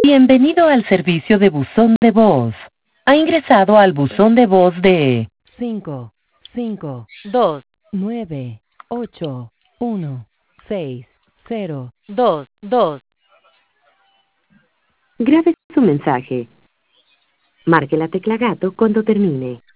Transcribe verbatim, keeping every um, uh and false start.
Bienvenido al servicio de buzón de voz. Ha ingresado al buzón de voz de cinco, cinco, dos, nueve, ocho, uno, seis, cero, dos, dos. Grabe su mensaje. Marque la tecla gato cuando termine.